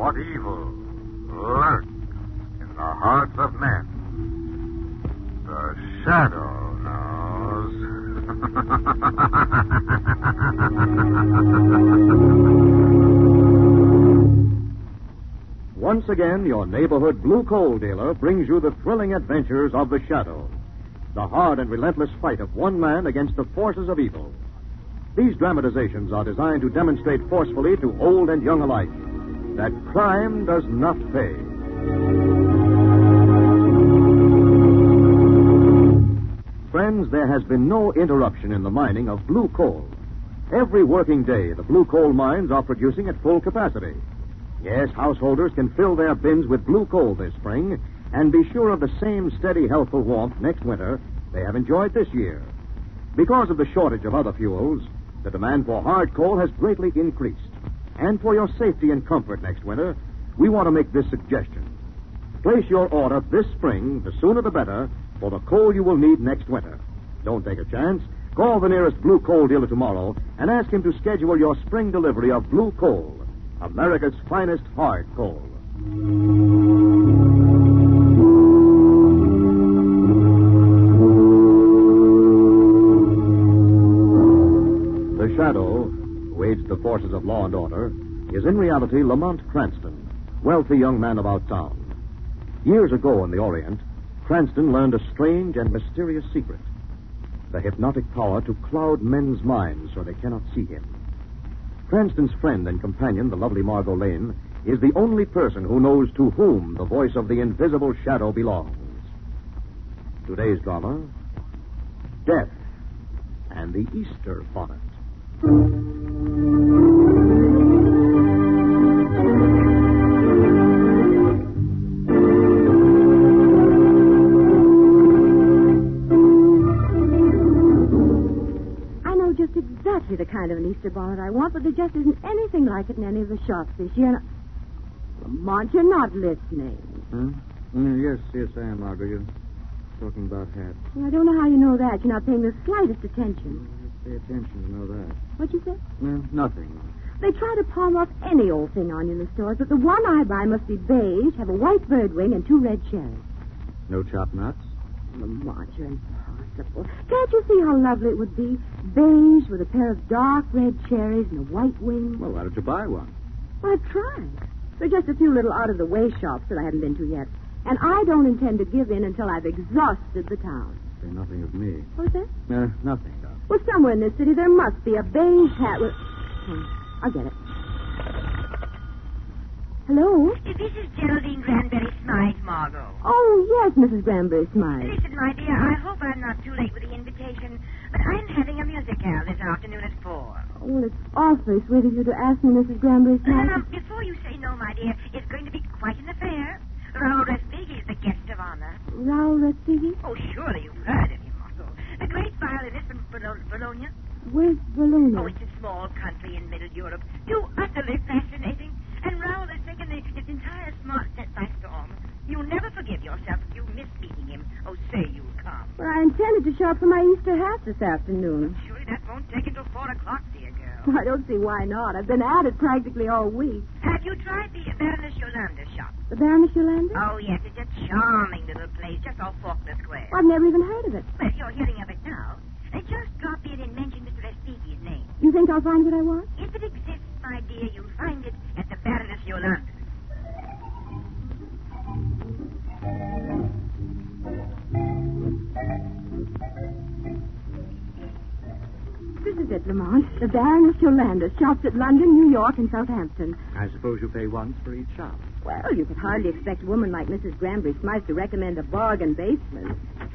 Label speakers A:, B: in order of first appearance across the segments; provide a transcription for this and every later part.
A: what evil lurks in the hearts of men. The shadow knows.
B: Once again, your neighborhood blue coal dealer brings you the thrilling adventures of the Shadow, the hard and relentless fight of one man against the forces of evil. These dramatizations are designed to demonstrate forcefully to old and young alike that crime does not pay. Friends, there has been no interruption in the mining of blue coal. Every working day, the blue coal mines are producing at full capacity. Yes, householders can fill their bins with blue coal this spring and be sure of the same steady, healthful warmth next winter they have enjoyed this year. Because of the shortage of other fuels, the demand for hard coal has greatly increased. And for your safety and comfort next winter, we want to make this suggestion. Place your order this spring, the sooner the better, for the coal you will need next winter. Don't take a chance. Call the nearest blue coal dealer tomorrow and ask him to schedule your spring delivery of blue coal, America's finest hard coal. The Shadow, who aids the forces of law and order, is in reality Lamont Cranston, wealthy young man about town. Years ago in the Orient, Cranston learned a strange and mysterious secret: the hypnotic power to cloud men's minds so they cannot see him. Cranston's friend and companion, the lovely Margot Lane, is the only person who knows to whom the voice of the invisible Shadow belongs. Today's drama, Death and the Easter Bonnet.
C: Exactly the kind of an Easter bonnet I want, but there just isn't anything like it in any of the shops this year. Lamont, you're not listening.
D: Huh? Yes, I am, Margot. You're talking about hats.
C: Well, I don't know how you know that. You're not paying the slightest attention.
D: Pay attention to know that.
C: What'd you say?
D: No, nothing.
C: They try to palm off any old thing on you in the stores, but the one I buy must be beige, have a white bird wing, and 2 red cherries.
D: No chopped nuts?
C: Lamont, you're impossible. Can't you see how lovely it would be? Beige with a pair of dark red cherries and a white wing.
D: Well, why don't you buy one?
C: Well, I've tried. There are just a few little out-of-the-way shops that I haven't been to yet. And I don't intend to give in until I've exhausted the town.
D: Say nothing of me.
C: What's that?
D: Nothing, Doc.
C: Well, somewhere in this city there must be a beige hat with... I'll get it. Hello?
E: This is Geraldine Granberry Smythe, Margot.
C: Oh, yes, Mrs. Granberry Smythe.
E: Listen, my dear, I hope I'm not too late with the invitation, but I'm having a musicale this afternoon at 4.
C: Oh, well, it's awfully sweet of you to ask me, Mrs. Granberry Smythe.
E: Now, before you say no, my dear, it's going to be quite an affair. Raoul Respighi is the guest of honor.
C: Raoul Respighi?
E: Oh, surely you've heard of him, Margot. The great violinist from Bologna.
C: Where's Bologna?
E: Oh, it's a small country in Middle Europe. Too utterly fascinating. And Raoul has taken his entire smart set by storm. You'll never forgive yourself if you miss meeting him. Oh, say you'll come.
C: Well, I intended to shop for my Easter hat this afternoon.
E: Surely that won't take until 4 o'clock, dear girl.
C: Well, I don't see why not. I've been at it practically all week.
E: Have you tried the Baroness Yolanda shop?
C: The Baroness Yolanda?
E: Oh, yes, it's a charming little place just off Faulkner Square.
C: Well, I've never even heard of it.
E: Well, you're hearing of it now. Just drop in and mention Mr. Respighi's name.
C: You think I'll find what I want?
E: If it exists, my dear, you'll find it at the Baroness Yolanda.
C: This is it, Lamont. The Baroness Yolanda shops at London, New York, and Southampton.
D: I suppose you pay once for each shop.
C: Well, you could hardly expect a woman like Mrs. Granberry Smythe to recommend a bargain basement.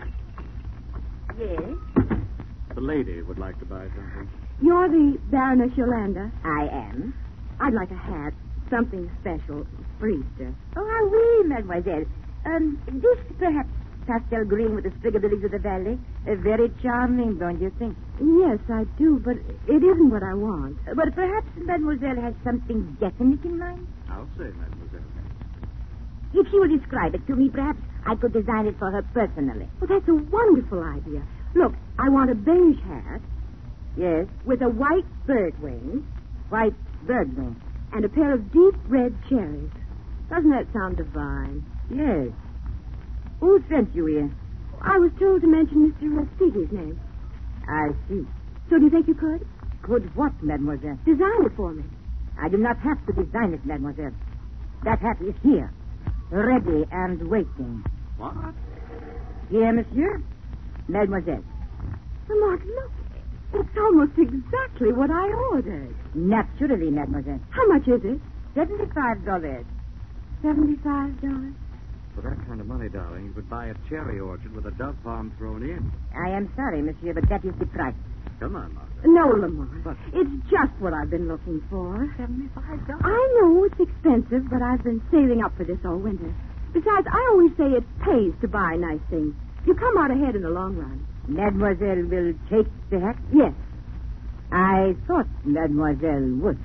C: Yes?
D: The lady would like to buy something.
C: You're the Baroness Yolanda?
E: I am.
C: I'd like a hat. Something special for Easter.
E: Oh, ah, oui, mademoiselle. This perhaps pastel green with the sprig of the lilies of the valley. Very charming, don't you think?
C: Yes, I do, but it isn't what I want.
E: But perhaps mademoiselle has something definite in mind?
D: I'll say, mademoiselle.
E: If she will describe it to me, perhaps I could design it for her personally.
C: Well, that's a wonderful idea. Look, I want a beige hat.
E: Yes?
C: With a white bird wing.
E: White bird wing.
C: And a pair of deep red cherries. Doesn't that sound divine?
F: Yes. Who sent you here?
C: I was told to mention Mr. Speaky's name.
F: I see.
C: So do you think you could?
F: Could what, mademoiselle?
C: Design it for me.
F: I do not have to design it, mademoiselle. That hat is here, ready and waiting.
B: What?
F: Here, monsieur. Mademoiselle.
C: Lamont, look. It's almost exactly what I ordered.
F: Naturally, mademoiselle.
C: How much is it?
F: $75.
C: $75.
D: For that kind of money, darling, you could buy a cherry orchard with a dove palm thrown in.
F: I am sorry, monsieur, but that is the price.
D: Come on, Margaret.
C: No, Lamont.
D: What?
C: It's just what I've been looking for.
F: $75?
C: I know it's expensive, but I've been saving up for this all winter. Besides, I always say it pays to buy nice things. You come out ahead in the long run.
F: Mademoiselle will take the hat?
C: Yes.
F: I thought mademoiselle would.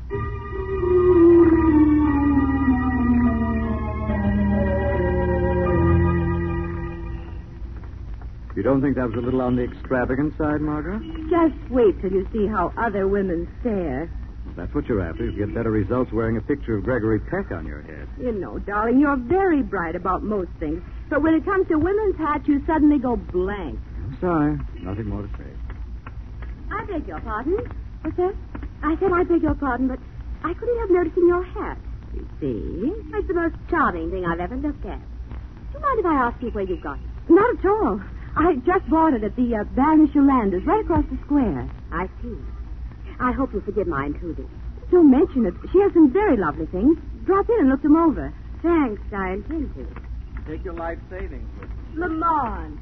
D: You don't think that was a little on the extravagant side, Margaret?
C: Just wait till you see how other women stare.
D: If that's what you're after. You get better results wearing a picture of Gregory Peck on your head.
C: You know, darling, you're very bright about most things. But when it comes to women's hats, you suddenly go blank.
D: I'm sorry. Nothing more to say.
C: I beg your pardon. What's that? I said I beg your pardon, but I couldn't help noticing your hat. You see? It's the most charming thing I've ever looked at. Do you mind if I ask you where you got it? Not at all. I just bought it at the Baroness Yolanda's, right across the square. I see. I hope you forgive my intruding. Don't mention it. She has some very lovely things. Drop in and look them over. Thanks, I intend to.
D: Take your life savings with you.
C: Lamont.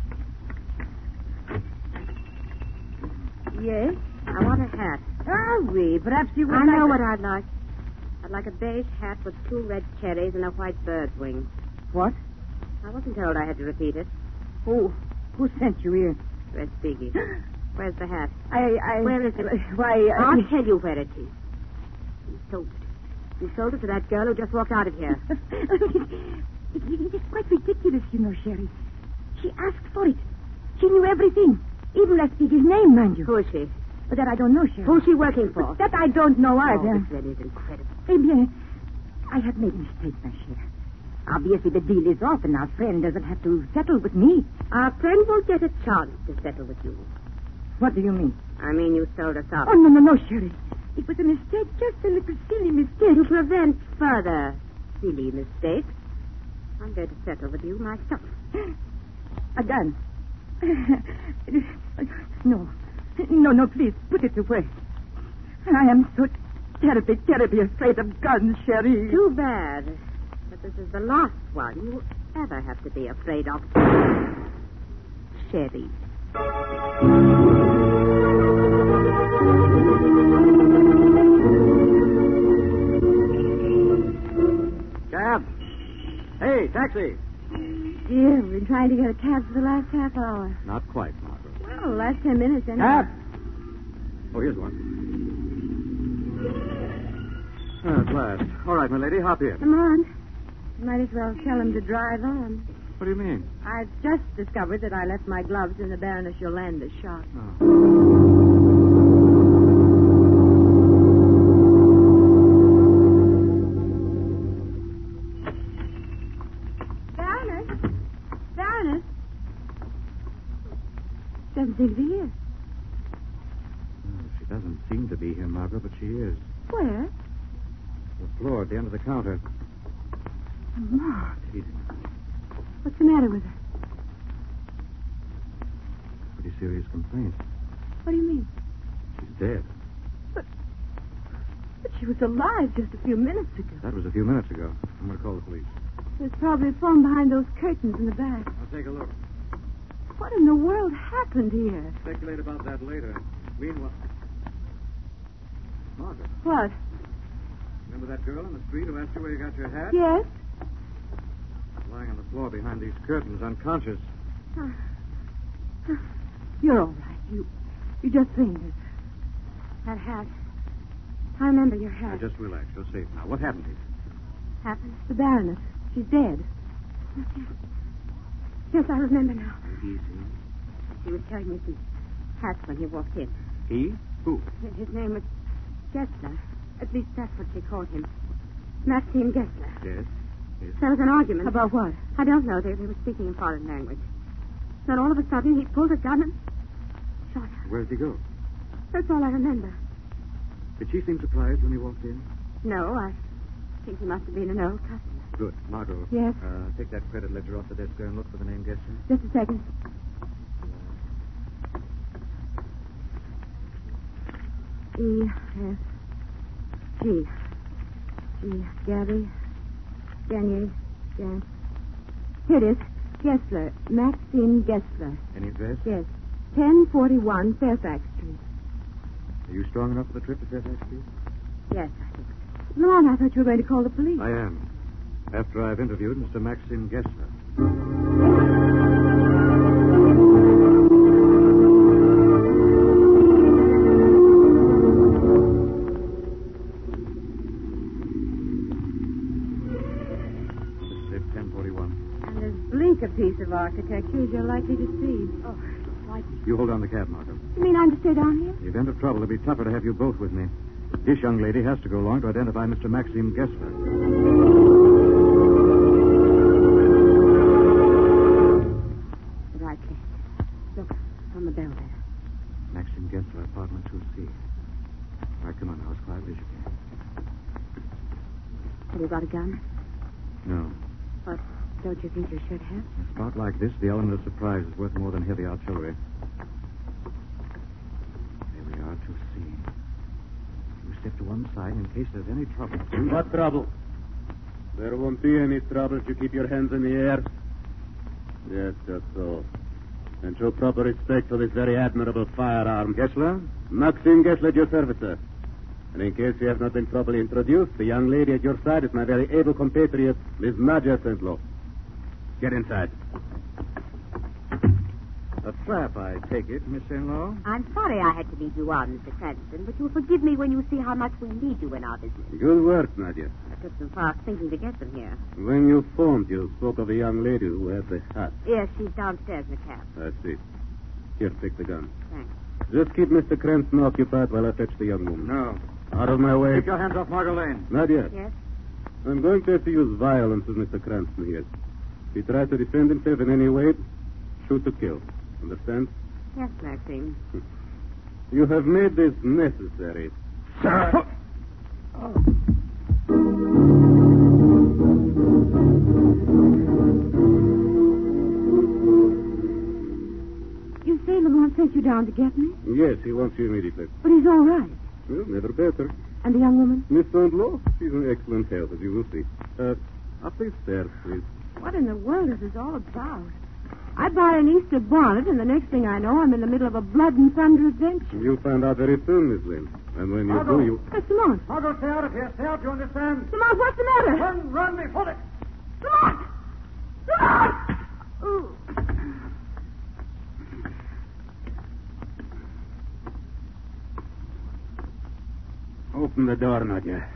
F: Yes? I want a hat. Oh, oui. Perhaps you would
C: I
F: like
C: know
F: a-
C: what I'd like. I'd like a beige hat with 2 red cherries and a white bird's wing.
F: What?
C: I wasn't told I had to repeat it.
F: Who sent you here?
C: Red Spiggy. Where's the hat?
F: I...
C: Where is it?
F: Why,
C: I'll tell you where it is. You sold it. You sold it to that girl who just walked out of here.
F: It's quite ridiculous, you know, Sherry. She asked for it. She knew everything. Even Red Spiggy's name, mind you.
C: Who is she?
F: But that I don't know, Sherry.
C: Who's she working for?
F: That I don't know
C: Oh,
F: either.
C: this really is incredible.
F: Eh bien, I have made a mistake, ma chère. Obviously, the deal is off, and our friend doesn't have to settle with me.
C: Our friend won't get a chance to settle with you.
F: What do you mean?
C: I mean, you sold us out.
F: Oh, no, Sherry. It was a mistake, just a little silly mistake.
C: To prevent further silly mistakes, I'm going to settle with you myself.
F: A gun. No, please, put it away. I am so terribly afraid of guns, Sherry.
C: Too bad. But this is the last one you ever have to be afraid of. Sherry.
D: Cab! Hey, taxi!
C: Dear, we've been trying to get a cab for the last half hour.
D: Not quite, Margaret.
C: Well, the last 10 minutes, anyway.
D: Cab! Oh, here's one. At last. All right, my lady, hop in.
C: Come on. You might as well tell him to drive on.
D: What do you mean?
C: I've just discovered that I left my gloves in the Baroness Yolanda's shop. Baroness? Doesn't seem to be here.
D: She doesn't seem to be here, Margaret, but she is.
C: Where?
D: The floor at the end of the counter.
C: Lamont.
D: Easy.
C: What's the matter with her?
D: Pretty serious complaint.
C: What do you mean?
D: She's dead.
C: But she was alive just a few minutes ago.
D: That was a few minutes ago. I'm going to call the police.
C: There's probably a phone behind those curtains in the back.
D: I'll take a look.
C: What in the world happened here?
D: Speculate about that later. Meanwhile... Margaret,
C: What?
D: remember that girl on the street who asked you where you got your hat?
C: Yes?
D: Lying on the floor behind these curtains, unconscious.
C: You're all right. You just fainted. That hat. I remember your
D: Now,
C: hat.
D: just relax. You're safe now. What happened here?
C: Happened. The Baroness. She's dead. Yes, I remember now.
D: Easy.
C: He was telling me some hats when he walked in.
D: He? Who?
C: His name was Gessler. At least that's what she called him. Maxime Gessler.
B: Yes?
C: There was an argument.
F: About what?
C: I don't know. They were speaking in foreign language. Then all of a sudden he pulled a gun and shot her.
B: Where did he go?
C: That's all I remember.
B: Did she seem surprised when he walked in?
C: No, I think he must have been an old customer.
B: Good. Margot.
F: Yes?
B: Take that credit ledger off the desk there and look for the name Gessler.
F: Just a second. E-F-G. Gabby. Daniel. Here it is. Gessler. Maxine Gessler.
B: Any address?
F: Yes. 1041 Fairfax Street.
B: Are you strong enough for the trip to Fairfax Street?
C: Yes, I think.
F: Lamont, I thought you were going to call the police.
B: I am. After I've interviewed Mr. Maxim Gessler. This is 1041.
F: And as bleak a piece of architecture as you're likely to see.
C: Oh, frightening.
B: You hold on the cab, Margot.
F: You mean I'm to stay down here?
B: In the event of trouble, it'll be tougher to have you both with me. This young lady has to go along to identify Mr. Maxim Gessler.
C: The right place. Look, on the bell there.
B: Maxim Gessler, apartment 2C. All right, come on now, as quietly as you can.
C: Have you got a gun?
B: No.
C: What don't you think you should have?
B: In a spot like this, the element of surprise is worth more than heavy artillery. Here we are, 2C. You step to one side in case there's any trouble.
G: What trouble? There won't be any trouble if you keep your hands in the air. Yes, just so. And show proper respect for this very admirable firearm.
B: Gessler?
G: Maxime Gessler at your service, sir. And in case you have not been properly introduced, the young lady at your side is my very able compatriot, Miss Nadja Sentlow. Get inside.
B: A trap, I take it, Miss Senlow?
C: I'm sorry I had to lead you on, Mr. Cranston, but you'll forgive me when you see how much we need you in our business.
G: Good work, Nadja.
C: I took some fast thinking to get them here.
G: When you phoned, you spoke of a young lady who had the hat.
C: Yes, she's downstairs in the cab.
G: I see. Here, take the gun.
C: Thanks.
G: Just keep Mr. Cranston occupied while I fetch the young woman.
B: No.
G: Out of my way.
B: Keep your hands off Margot Lane.
G: Nadia,
C: Yes?
G: I'm going to have to use violence with Mr. Cranston here. If he tries to defend himself in any way, shoot to kill. Understand?
C: Yes, Maxine.
G: You have made this necessary.
B: Sir!
F: You say Lamont sent you down to get me?
G: Yes, he wants you immediately.
F: But he's all right.
G: Well, never better.
F: And the young woman?
G: Miss Sandlow, she's in excellent health, as you will see. Up these stairs, please.
F: What in the world is this all about? I buy an Easter bonnet, and the next thing I know, I'm in the middle of a blood and thunder adventure.
G: You'll find out very soon, Miss Lynn. And when you do, you...
F: Lamont.
B: Margot, stay out of here. Stay out, you understand?
F: Lamont, what's the matter?
B: Run before it.
F: Lamont! Lamont! Oh.
G: Open the door, Nadia.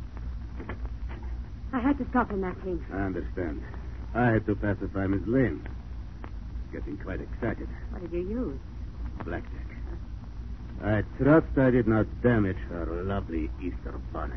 C: I had to stop him, Maxine.
G: I understand. I had to pacify Miss Lane. Getting quite excited.
C: What did you use?
G: Blackjack. I trust I did not damage her lovely Easter bonnet.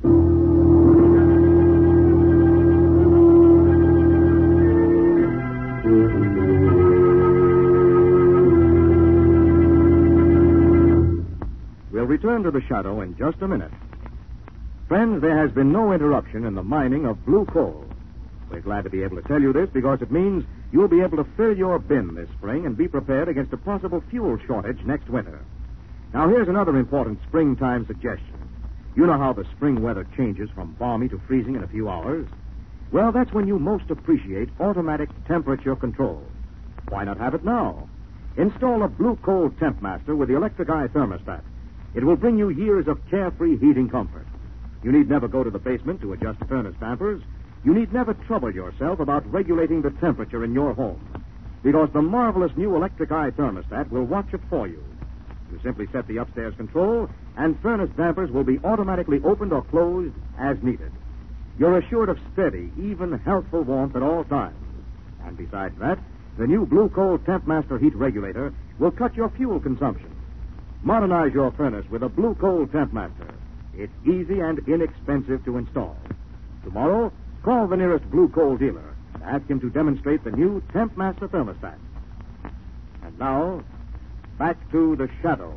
B: We'll return to the shadow in just a minute. Friends, there has been no interruption in the mining of blue coal. We're glad to be able to tell you this because it means you'll be able to fill your bin this spring and be prepared against a possible fuel shortage next winter. Now, here's another important springtime suggestion. You know how the spring weather changes from balmy to freezing in a few hours? Well, that's when you most appreciate automatic temperature control. Why not have it now? Install a Blue Coal Temp Master with the electric eye thermostat. It will bring you years of carefree heating comfort. You need never go to the basement to adjust furnace dampers. You need never trouble yourself about regulating the temperature in your home, because the marvelous new electric eye thermostat will watch it for you. You simply set the upstairs control, and furnace dampers will be automatically opened or closed as needed. You're assured of steady, even, healthful warmth at all times. And besides that, the new Blue Coal Temp Master heat regulator will cut your fuel consumption. Modernize your furnace with a Blue Coal Temp Master. It's easy and inexpensive to install. Tomorrow, call the nearest blue coal dealer and ask him to demonstrate the new Temp Master thermostat. And now, back to the Shadow.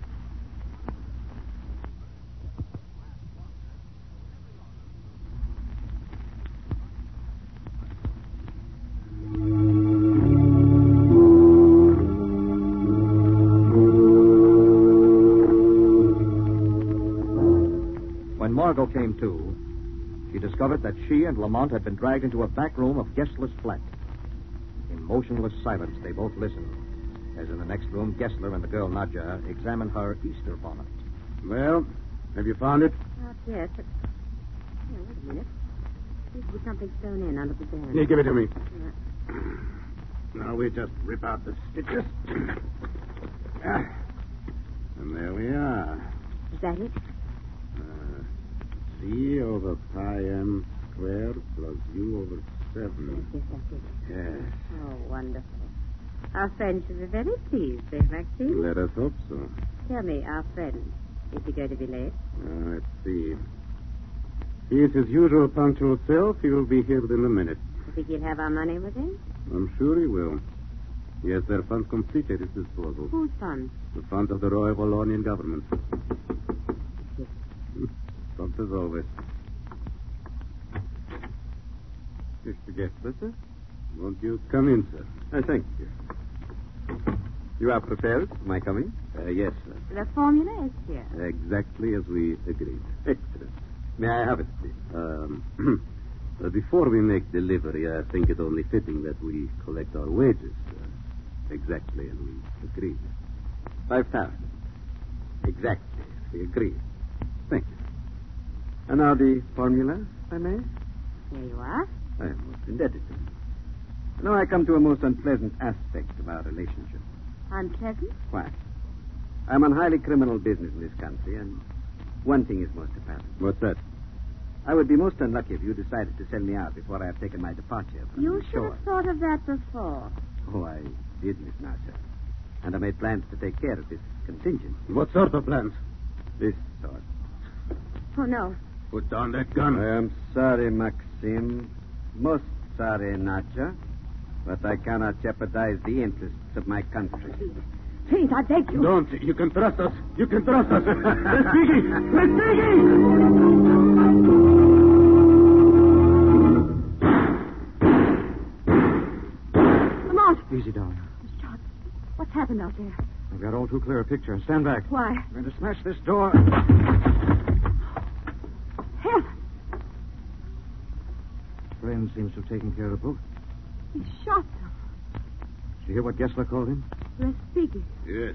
B: When Margot came to, she discovered that she and Lamont had been dragged into a back room of Gessler's flat. In motionless silence, they both listened, as in the next room, Gessler and the girl Nadja examined her Easter bonnet.
G: Well, have you found it?
C: Not yet, but... Here, wait a minute. Seems to be something sewn in under the band.
G: Yeah, give it to me.
C: Yeah.
G: Now we just rip out the stitches. And there we are.
C: Is that it?
G: C over pi m squared plus u over 7.
C: Yes, that's it.
G: Yes.
C: Oh, wonderful. Our friend should be very pleased, eh, Maxine?
G: Let us hope so.
C: Tell me, our friend, is he going to be late?
G: Let's see. He is his usual punctual self. He will be here within a minute.
C: You think he'll have our money with him?
G: I'm sure he will. He has their funds complete at his disposal.
C: Whose funds?
G: The funds of the Royal Wallonian government.
C: Yes.
G: Prompt as always.
D: Mr. Gessler, sir?
G: Won't you come in, sir?
D: Thank you. You are prepared for my coming?
G: Yes, sir.
C: The formula is here.
G: Exactly as we agreed.
D: Excellent. May I have it, please?
G: Before we make delivery, I think it only fitting that we collect our wages. Exactly as we agreed.
D: 5,000. Exactly as we agreed.
G: Thank you.
D: And now the formula, if I may?
C: There you are.
D: I am most indebted to you. Now I come to a most unpleasant aspect of our relationship.
C: Unpleasant?
D: Why? I'm on highly criminal business in this country, and one thing is most apparent.
G: What's that?
D: I would be most unlucky if you decided to sell me out before I have taken my departure from
C: You
D: the
C: should
D: shore.
C: have thought of that before.
D: Oh, I did, Miss Nasser. And I made plans to take care of this contingency.
G: What sort of plans?
D: This sort.
C: Oh, no.
G: Put down that gun.
D: I am sorry, Maxim. Most sorry, Nadja. But I cannot jeopardize the interests of my country.
C: Please, I beg you.
G: Don't. You can trust us. You can trust us. Respighi! Respighi!
C: Lamont!
B: Easy, darling.
C: Shot. What's happened out there?
B: I've got all too clear a picture. Stand back.
C: Why?
B: I'm going to smash this door.
C: Hell,
B: Glenn seems to have taken care of both.
C: he shot them.
B: Did you hear what Gessler called him?
C: Respighi.
G: Yes.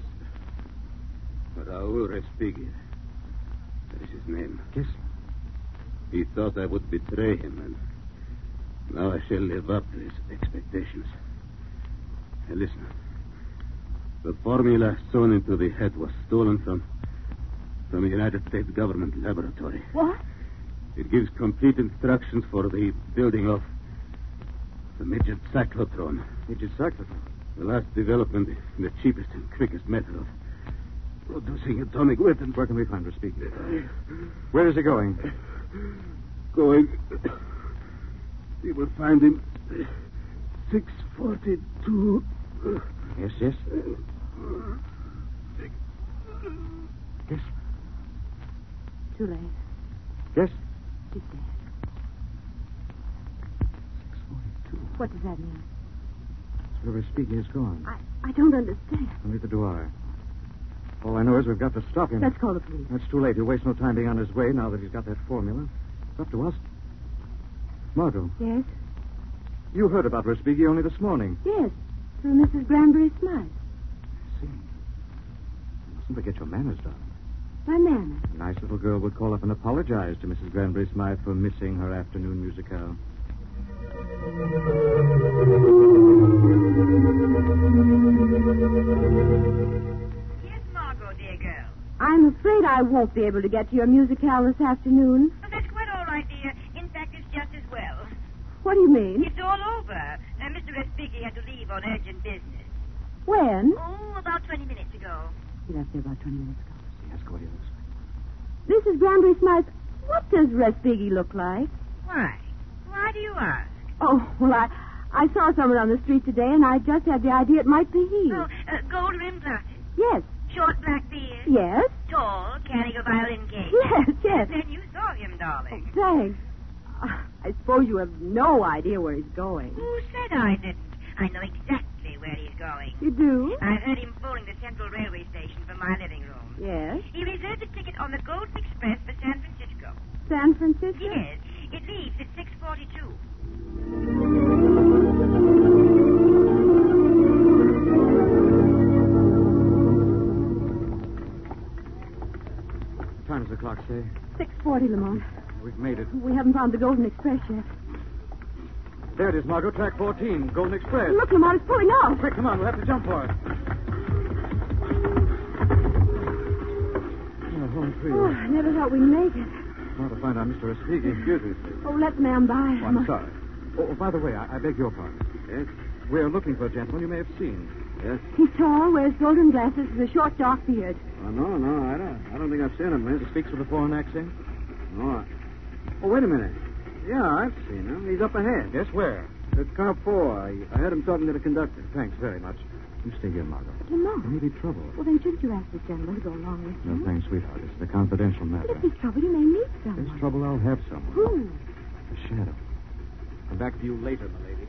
G: Raul Respighi. That is his name.
B: Gessler.
G: He thought I would betray him, and now I shall live up to his expectations. Now listen. The formula sewn into the head was stolen from a United States government laboratory.
C: What?
G: It gives complete instructions for the building of the midget cyclotron.
B: Midget cyclotron.
G: The last development, the cheapest and quickest method of producing atomic weapons.
B: Where can we find Respighi? Where is he going?
G: Going. You will find him 642.
B: Yes, yes. Yes.
C: Too late.
B: Yes.
C: He's dead.
B: 642.
C: What does that mean?
B: That's where Respighi is gone.
C: I don't understand.
B: Neither do I. All I know is we've got to stop him.
C: Let's call the police.
B: That's too late. He'll waste no time being on his way now that he's got that formula. It's up to us. Margot,
C: Yes?
B: you heard about Respighi only this morning.
C: Yes. Through Mrs. Granbury Smythe.
B: I see. You mustn't forget your manners, darling.
C: My manners.
B: A nice little girl would call up and apologize to Mrs. Granbury Smythe for missing her afternoon musicale.
E: Yes, Margot, dear girl.
C: I'm afraid I won't be able to get to your musicale this afternoon.
E: Oh, that's quite all right, dear. In fact, it's just as well.
C: What do you mean?
E: It's all over. Mr. Respighi had to leave on urgent business.
C: When?
E: Oh, about 20 minutes ago.
C: He left here about 20 minutes ago.
B: Yes, go ahead.
C: Mrs. Granbury Smythe, what does Respighi look like?
E: Why? Why do you ask?
C: Oh, well, I saw someone on the street today, and I just had the idea it might be he.
E: Oh, gold-rimmed glasses.
C: Yes.
E: Short black beard.
C: Yes.
E: Tall, carrying a violin case.
C: Yes.
E: Then you saw him, darling.
C: Thanks. I suppose you have no idea where he's going.
E: Who said I didn't? I know exactly where he's going.
C: You do?
E: I heard him phoning the Central Railway Station for my living room.
C: Yes.
E: He reserved a ticket on the Golden Express for San Francisco.
C: San Francisco?
E: Yes. It leaves at 6:42.
B: What time does the clock say?
C: 6:40, Lamont.
B: We've made it.
C: We haven't found the Golden Express yet.
B: There it is, Margot. Track 14, Golden Express.
C: Look, Lamont, it's pulling off.
B: Quick, come on. We'll have to jump for it. Oh, home free.
C: Oh, I never thought we'd make it.
B: I want to find out Mr. Respighi.
G: Excuse me, sir.
C: Oh, let the man by.
B: Oh, I'm sorry. Oh, by the way, I beg your pardon.
G: Yes?
B: We're looking for a gentleman you may have seen.
G: Yes?
C: He's tall, wears golden glasses, with a short, dark beard.
G: Oh, no, I don't think I've seen him, miss.
B: He speaks with a foreign accent?
G: No. Oh, wait a minute. Yeah, I've seen him. He's up ahead.
B: Yes, where?
G: At car 4. I heard him talking to the conductor.
B: Thanks very much. You stay here, Margot.
C: Lamont.
B: There may be trouble.
C: Well, then shouldn't you ask this gentleman to go along with you?
B: No, thanks, sweetheart. It's a confidential
C: But
B: matter.
C: if there's trouble, you may meet someone.
B: There's trouble, I'll have someone.
C: Who?
B: The shadow. Come back to you later, my lady.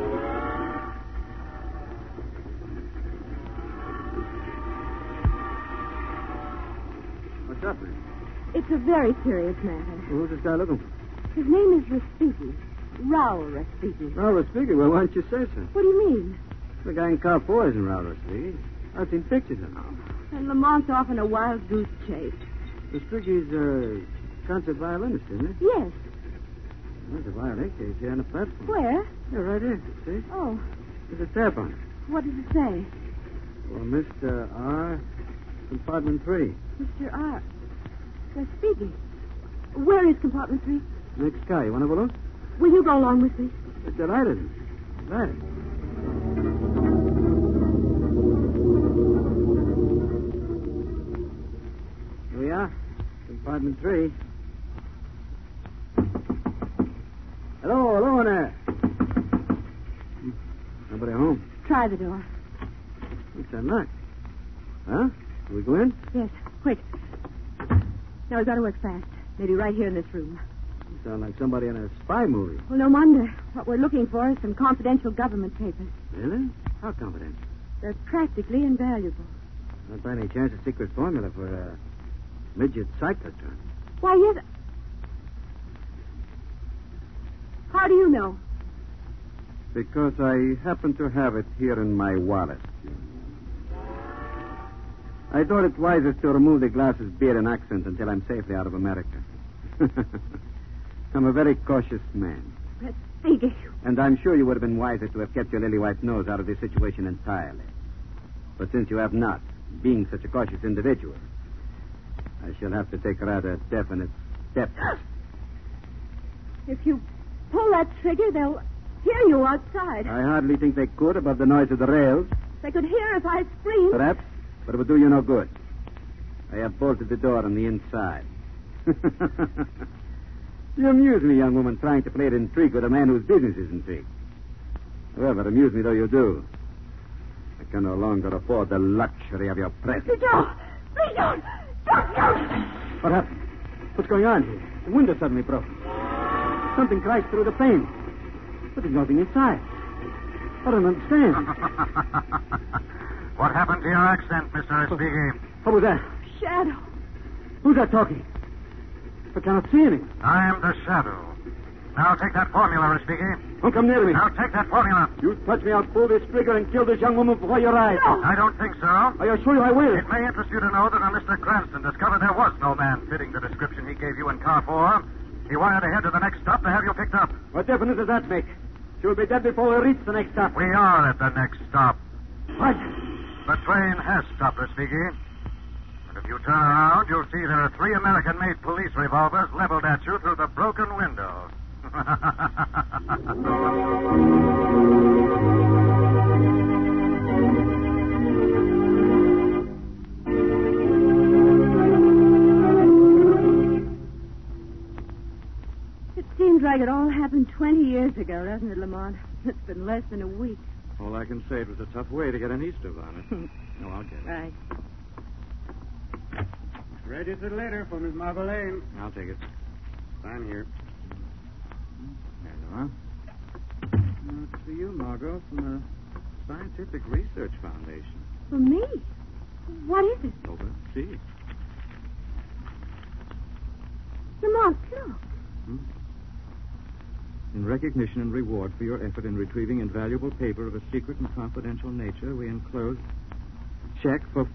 G: What's up, man?
C: It's a very serious matter.
G: Who's this guy looking for?
C: His name is Respighi. Raoul Respighi.
G: Raul Respighi. Well, why don't you say so?
C: What do you mean?
G: The guy in car 4 isn't Raul Respighi. I've seen pictures of him.
C: And Lamont's off in a wild goose chase.
G: Respighi's a concert violinist, isn't he?
C: Yes.
G: There's a violin case here on the platform.
C: Where?
G: Yeah, right here. See?
C: Oh,
G: There's a tab on it.
C: what does it say?
G: Well, Mr. R. Compartment 3.
C: Mr. R. Respighi. Where is compartment 3?
G: Next car. You want to have a look?
C: Will you go along with me?
G: Delighted. Right. Here we are. Compartment 3. Hello there. Nobody home.
C: Try the door.
G: What's that knock? Huh? Can we go in?
C: Yes, quick. Now, we've got to work fast. Maybe right here in this room.
G: You sound like somebody in a spy movie.
C: Well, no wonder. What we're looking for is some confidential government papers.
G: Really? How confidential?
C: They're practically invaluable.
G: Not by any chance a secret formula for a midget cyclotron.
C: Why, yes. How do you know?
G: Because I happen to have it here in my wallet. I thought it wisest to remove the glasses, beard, and accent until I'm safely out of America. I'm a very cautious man.
C: Respighi.
G: And I'm sure you would have been wiser to have kept your lily white nose out of this situation entirely. But since you have not, being such a cautious individual, I shall have to take rather definite steps.
C: If you pull that trigger, they'll hear you outside.
G: I hardly think they could above the noise of the rails.
C: They could hear if I screamed.
G: Perhaps, but it would do you no good. I have bolted the door on the inside. You amuse me, young woman, trying to play at intrigue with a man whose business is intrigue. However, amuse me though you do, I can no longer afford the luxury of your presence.
C: Please don't! Please don't! Don't!
G: What happened? What's going on here? The window suddenly broke. Something crashed through the pane. But there's nothing inside. I don't understand.
A: What happened to your accent, Mr. Respighi?
G: What was that?
C: Shadow.
G: Who's that talking? I cannot see anything.
A: I am the Shadow. Now take that formula, Respighi.
G: Don't come near me.
A: Now take that formula.
G: You touch me, I'll pull this trigger and kill this young woman before your eyes.
C: No.
A: I don't think so.
G: I assure you I will.
A: It may interest you to know that when Mr. Cranston discovered there was no man fitting the description he gave you in car 4, he wired ahead to the next stop to have you picked up.
G: What difference does that make? She'll be dead before we reach the next stop.
A: We are at the next stop.
G: What?
A: The train has stopped, Respighi. And if you turn around, you'll see there are 3 American-made police revolvers leveled at you through the broken window.
C: It seems Seems like it all happened 20 years ago, doesn't it, Lamont? It's been less than a week.
B: All I can say, it was a tough way to get an Easter bonnet. No, I'll get it.
C: Right.
D: Ready for later for Miss Margot Lane.
B: I'll take it.
D: Sign here.
B: There you are. It's for you, Margot, from the Scientific Research Foundation.
C: For me? What is it?
B: Over. See.
C: Lamont, look.
B: In recognition and reward for your effort in retrieving invaluable paper of a secret and confidential nature, we enclose a check for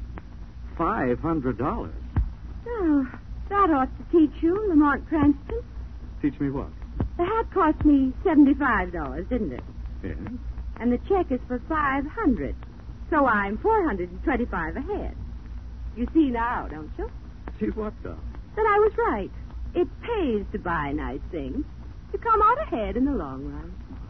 B: $500.
C: Oh, that ought to teach you, Lamont Cranston.
B: Teach me what?
C: The hat cost me $75, didn't it?
B: Yes.
C: And the check is for $500. So I'm $425 ahead. You see now, don't you?
B: See what, though?
C: That I was right. It pays to buy nice things. To come out ahead in the long run.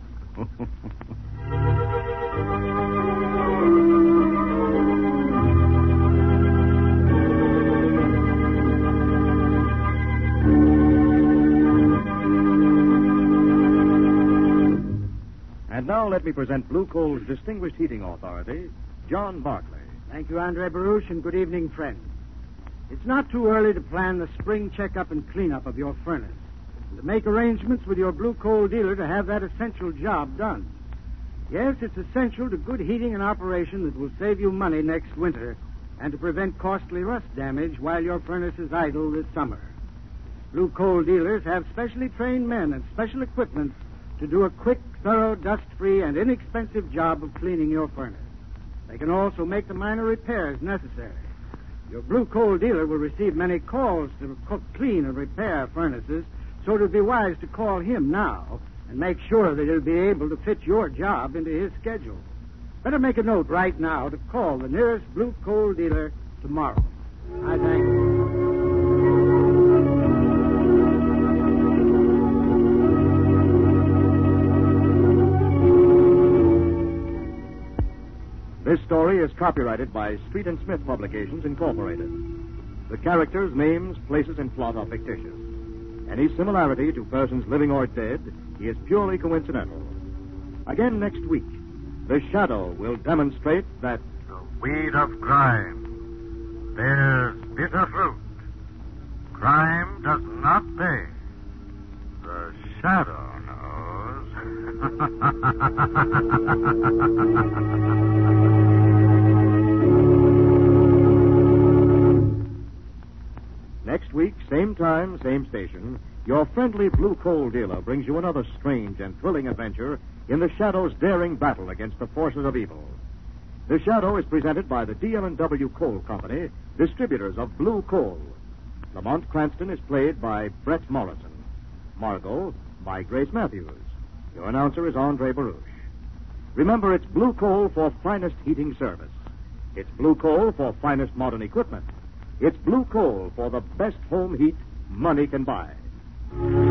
B: And now let me present Blue Coal's distinguished heating authority, John Barclay.
H: Thank you, Andre Baruch, and good evening, friends. It's not too early to plan the spring checkup and cleanup of your furnace, and to make arrangements with your Blue Coal dealer to have that essential job done. Yes, it's essential to good heating and operation that will save you money next winter and to prevent costly rust damage while your furnace is idle this summer. Blue Coal dealers have specially trained men and special equipment to do a quick, thorough, dust-free, and inexpensive job of cleaning your furnace. They can also make the minor repairs necessary. Your Blue Coal dealer will receive many calls to clean and repair furnaces, so it would be wise to call him now and make sure that he'll be able to fit your job into his schedule. Better make a note right now to call the nearest Blue Coal dealer tomorrow. I thank you.
B: This story is copyrighted by Street and Smith Publications, Incorporated. The characters, names, places, and plot are fictitious. Any similarity to persons living or dead is purely coincidental. Again next week, The Shadow will demonstrate that
A: the weed of crime bears bitter fruit. Crime does not pay. The shadow knows.
B: Next week, same time, same station, your friendly Blue Coal dealer brings you another strange and thrilling adventure in The Shadow's daring battle against the forces of evil. The Shadow is presented by the DL&W Coal Company, distributors of Blue Coal. Lamont Cranston is played by Brett Morrison. Margot by Grace Matthews. Your announcer is Andre Baruch. Remember, it's Blue Coal for finest heating service. It's Blue Coal for finest modern equipment. It's Blue Coal for the best home heat money can buy.